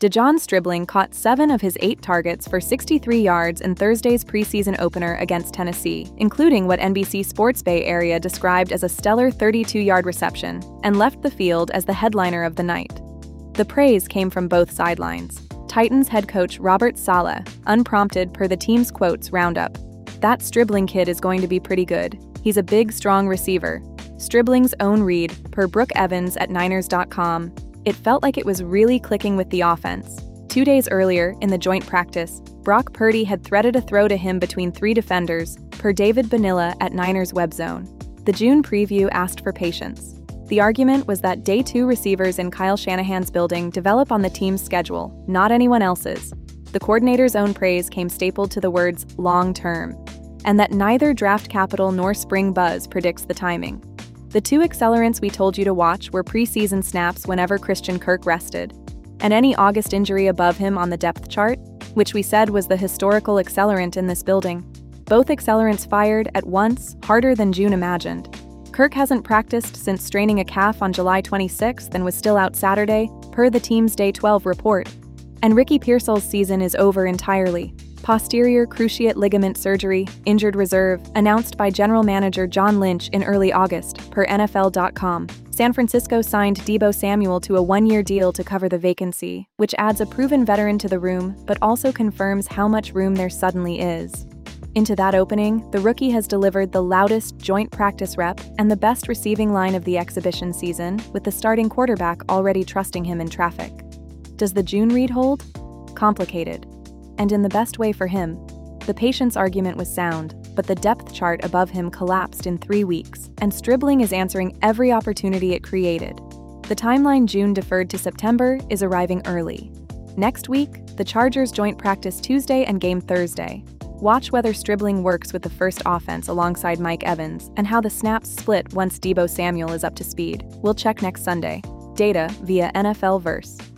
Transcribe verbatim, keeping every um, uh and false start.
De'Jon Stribling caught seven of his eight targets for sixty-three yards in Thursday's preseason opener against Tennessee, including what N B C Sports Bay Area described as a stellar thirty-two-yard reception, and left the field as the headliner of the night. The praise came from both sidelines. Titans head coach Robert Saleh, unprompted per the team's quotes roundup. "That Stribling kid is going to be pretty good. He's a big, strong receiver." Stribling's own read, per Brooke Evans at Niners dot com, "It felt like it was really clicking with the offense." Two days earlier, in the joint practice, Brock Purdy had threaded a throw to him between three defenders, per David Bonilla at Niners WebZone. The June preview asked for patience. The argument was that day two receivers in Kyle Shanahan's building develop on the team's schedule, not anyone else's. The coordinator's own praise came stapled to the words "long-term," and that neither draft capital nor spring buzz predicts the timing. The two accelerants we told you to watch were preseason snaps whenever Christian Kirk rested, and any August injury above him on the depth chart, which we said was the historical accelerant in this building. Both accelerants fired at once, harder than June imagined. Kirk hasn't practiced since straining a calf on July twenty-sixth and was still out Saturday, per the team's Day twelve report. And Ricky Pearsall's season is over entirely. Posterior cruciate ligament surgery, injured reserve, announced by general manager John Lynch in early August, per N F L dot com. San Francisco signed Deebo Samuel to a one-year deal to cover the vacancy, which adds a proven veteran to the room, but also confirms how much room there suddenly is. Into that opening, the rookie has delivered the loudest joint practice rep and the best receiving line of the exhibition season, with the starting quarterback already trusting him in traffic. Does the June read hold? Complicated. And in the best way for him. The patience argument was sound, but the depth chart above him collapsed in three weeks, and Stribling is answering every opportunity it created. The timeline June deferred to September is arriving early. Next week, the Chargers joint practice Tuesday and game Thursday. Watch whether Stribling works with the first offense alongside Mike Evans, and how the snaps split once Deebo Samuel is up to speed. We'll check next Sunday. Data via N F L Verse.